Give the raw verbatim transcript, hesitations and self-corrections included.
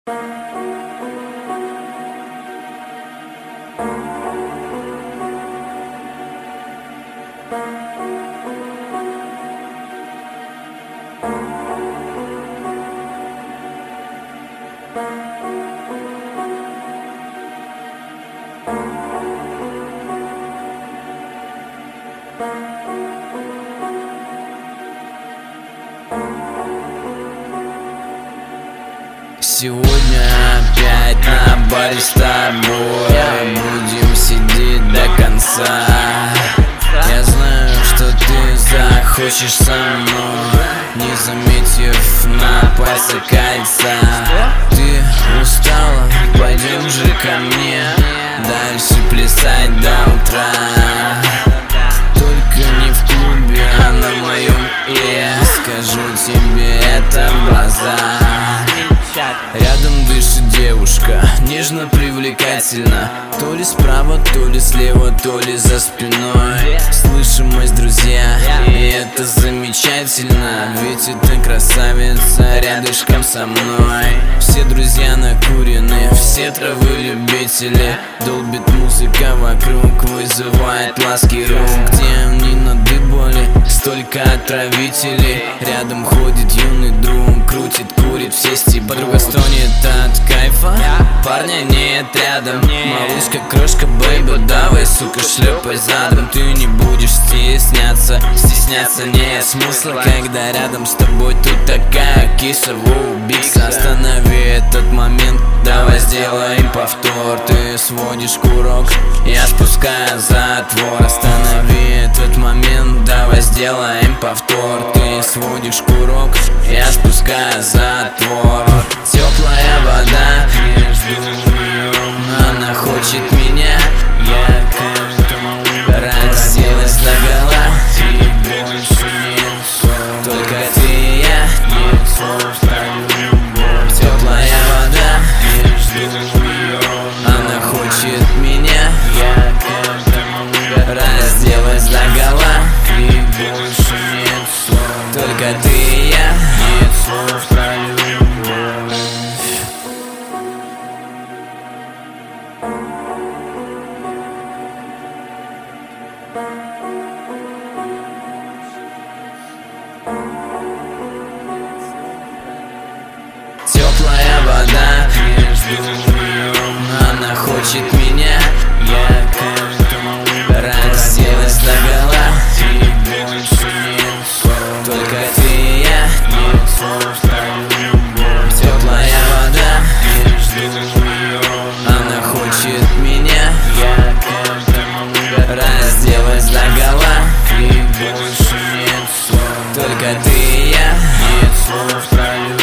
Сегодня опять на баре с тобой будем сидеть до конца. Я знаю, что ты захочешь со мной, не заметив на пальце кольца. Ты устала? Пойдем же ко мне дальше плясать до утра. Только не в клубе, а на моем «я». Скажу тебе это в глаза. Рядом дышит девушка, нежно привлекательно. То ли справа, то ли слева, то ли за спиной. Слышимость, друзья, и это замечательно. Ведь это красавица рядышком со мной. Все друзья накурены, все травы-любители. Долбит музыка вокруг, вызывает ласки рук. Где они надыбали столько отравителей? Рядом ходит юный друг, крутит, курит, все стебли. Подруга стонет от кайфа, парня нет рядом. Малышка, крошка, бэйби, давай, сука, шлепай задом. Ты не будешь стесняться, стесняться нет смысла, когда рядом с тобой тут такая киса. Воу, бикса, останови этот момент, давай сделаем повтор. Ты сводишь курок, я спускаю затвор. Останови этот момент, давай сделаем повтор. Ты сводишь курок, я спускаю затвор. Теплая вода между ним, она хочет меня. Я к этому разделась догола. И больше нет слов, только ты и я. Нет слов про любовь. Теплая вода между ним, она хочет меня. Я к этому разделась догола. И больше нет слов, только ты и я. Нет слов про любовь. Теплая вода между ним, она хочет меня. Я к этому разделась догола. И больше нет слов, только ты и я. Нет слов про любовь. Теплая вода между ним, она хочет меня. Я к этому разделась догола. И больше нет слов, только ты и я. Нет слов про любовь.